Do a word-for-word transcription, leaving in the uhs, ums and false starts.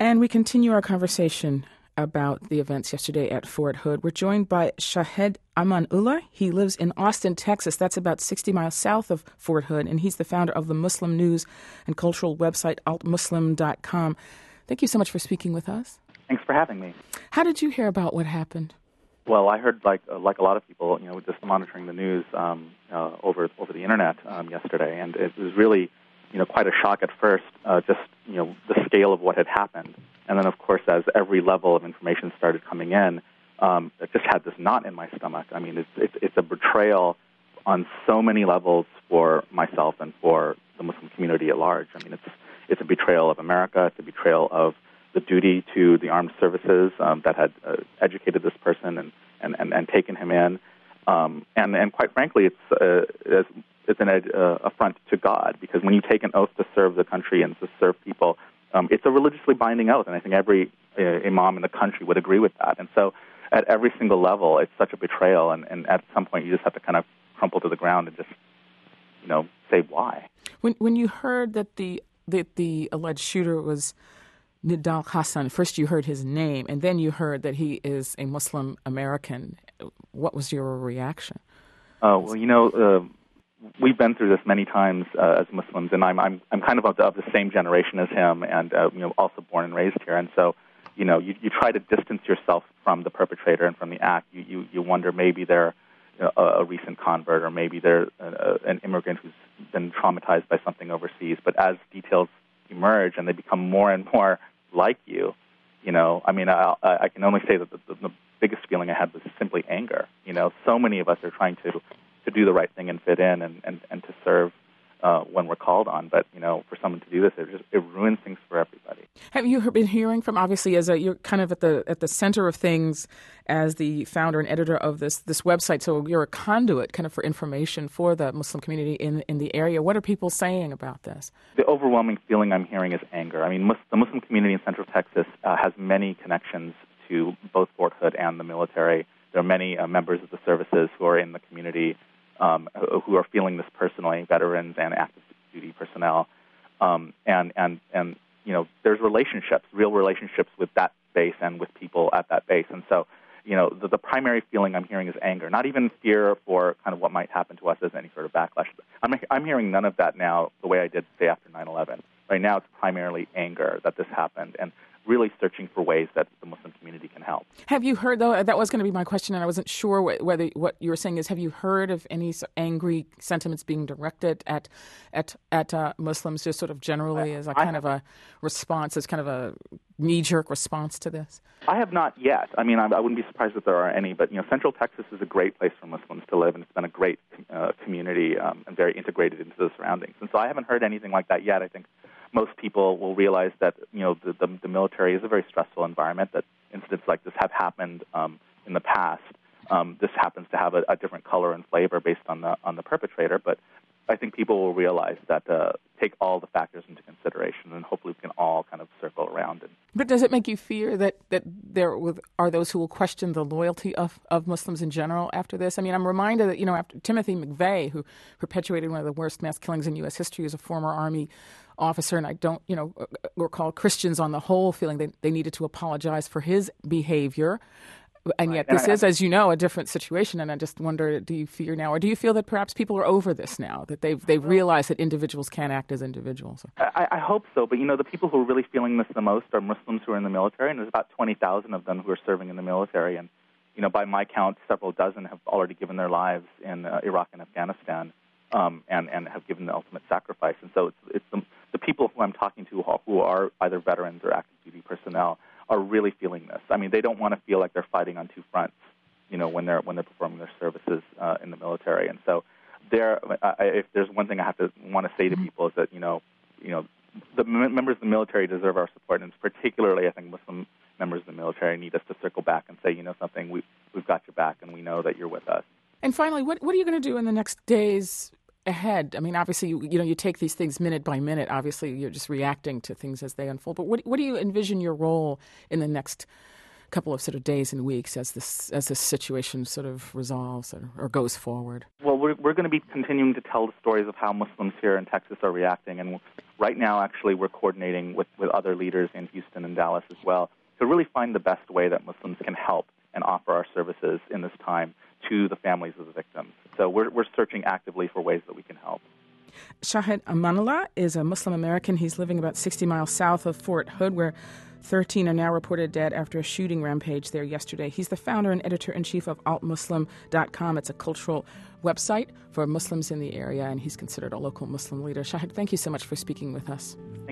And we continue our conversation about the events yesterday at Fort Hood. We're joined by Shahed Amanullah. He lives in Austin, Texas. That's about sixty miles south of Fort Hood, and he's the founder of the Muslim news and cultural website alt muslim dot com. Thank you so much for speaking with us. Thanks for having me. How did you hear about what happened? Well, I heard, like uh, like a lot of people, you know, just monitoring the news um, uh, over over the internet um, yesterday, and it was really, you know, quite a shock at first, uh, just, you know, the scale of what had happened. And then, of course, as every level of information started coming in, um, it just had this knot in my stomach. I mean, it's, it's, it's a betrayal on so many levels for myself and for the Muslim community at large. I mean, it's it's a betrayal of America. It's a betrayal of the duty to the armed services um, that had uh, educated this person and, and, and, and taken him in. Um, and, and quite frankly, it's, uh, it's, it's an uh, affront to God, because when you take an oath to serve the country and to serve people, um, it's a religiously binding oath, and I think every uh, imam in the country would agree with that. And so at every single level, it's such a betrayal, and, and at some point you just have to kind of crumple to the ground and just, you know, say why. When when you heard that the, the, the alleged shooter was Nidal Hassan, first you heard his name, and then you heard that he is a Muslim American. What was your reaction? Uh, well, you know, uh, we've been through this many times uh, as Muslims, and I'm I'm I'm kind of of the, of the same generation as him, and uh, you know, also born and raised here. And so, you know, you, you try to distance yourself from the perpetrator and from the act. You you, you wonder maybe they're a, a recent convert, or maybe they're a, an immigrant who's been traumatized by something overseas. But as details emerge and they become more and more like you, you know, I mean, I, I can only say that the, the, the biggest feeling I had was simply anger. You know, so many of us are trying to, to do the right thing and fit in and, and, and to serve uh, when we're called on. But, you know, for someone to do this, it just it ruins things for everybody. Have you been hearing from, obviously, as a, you're kind of at the at the center of things as the founder and editor of this this website, so you're a conduit kind of for information for the Muslim community in, in the area. What are people saying about this? The overwhelming feeling I'm hearing is anger. I mean, Mus- the Muslim community in Central Texas uh, has many connections to both Fort Hood and the military. There are many uh, members of the services who are in the community um, who are feeling this personally, veterans and active duty personnel. Um, and, and, and, you know, there's relationships, real relationships with that base and with people at that base. And so, you know, the, the primary feeling I'm hearing is anger, not even fear for kind of what might happen to us as any sort of backlash. I'm, I'm hearing none of that now the way I did, say, after nine eleven. Right now it's primarily anger that this happened, and really searching for ways that the Muslim community can help. Have you heard, though, that was going to be my question, and I wasn't sure whether what you were saying is, have you heard of any angry sentiments being directed at at at uh, Muslims, just sort of generally as a kind of a response, as kind of a knee-jerk response to this? I have not yet. I mean, I, I wouldn't be surprised if there are any, but, you know, Central Texas is a great place for Muslims to live, and it's been a great uh, community um, and very integrated into the surroundings. And so I haven't heard anything like that yet. I think most people will realize that, you know, the, the, the military is a very stressful environment, that incidents like this have happened um, in the past. Um, this happens to have a, a different color and flavor based on the on the perpetrator, but I think people will realize that, uh, take all the factors into consideration, and hopefully we can all kind of circle around. And but does it make you fear that, that there are those who will question the loyalty of, of Muslims in general after this? I mean, I'm reminded that, you know, after Timothy McVeigh, who perpetuated one of the worst mass killings in U S history, as a former Army officer, and I don't, you know, recall Christians on the whole feeling they, they needed to apologize for his behavior. And yet this is, as you know, a different situation. And I just wonder, do you fear now, or do you feel that perhaps people are over this now, that they've they've realized that individuals can't act as individuals? I, I hope so. But, you know, the people who are really feeling this the most are Muslims who are in the military, and there's about twenty thousand of them who are serving in the military. And, you know, by my count, several dozen have already given their lives in uh, Iraq and Afghanistan, um, and, and have given the ultimate sacrifice. And so it's, it's the, the people who I'm talking to who are either veterans or active duty personnel are really feeling this. I mean, they don't want to feel like they're fighting on two fronts, you know, when they're when they're performing their services uh, in the military. And so, there, uh, if there's one thing I have to want to say to people is that, you know, you know, the m- members of the military deserve our support, and particularly, I think Muslim members of the military need us to circle back and say, you know, something, we we've got your back, and we know that you're with us. And finally, what what are you going to do in the next days ahead? I mean, obviously, you, you know, you take these things minute by minute. Obviously, you're just reacting to things as they unfold. But what what do you envision your role in the next couple of sort of days and weeks as this as this situation sort of resolves or, or goes forward? Well, we're we're going to be continuing to tell the stories of how Muslims here in Texas are reacting, and right now, actually, we're coordinating with, with other leaders in Houston and Dallas as well to really find the best way that Muslims can help and offer our services in this time to the families of the victims. So we're we're searching actively for ways that we can help. Shahid Amanullah is a Muslim American. He's living about sixty miles south of Fort Hood, where thirteen are now reported dead after a shooting rampage there yesterday. He's the founder and editor-in-chief of alt muslim dot com. It's a cultural website for Muslims in the area, and he's considered a local Muslim leader. Shahid, thank you so much for speaking with us. Thank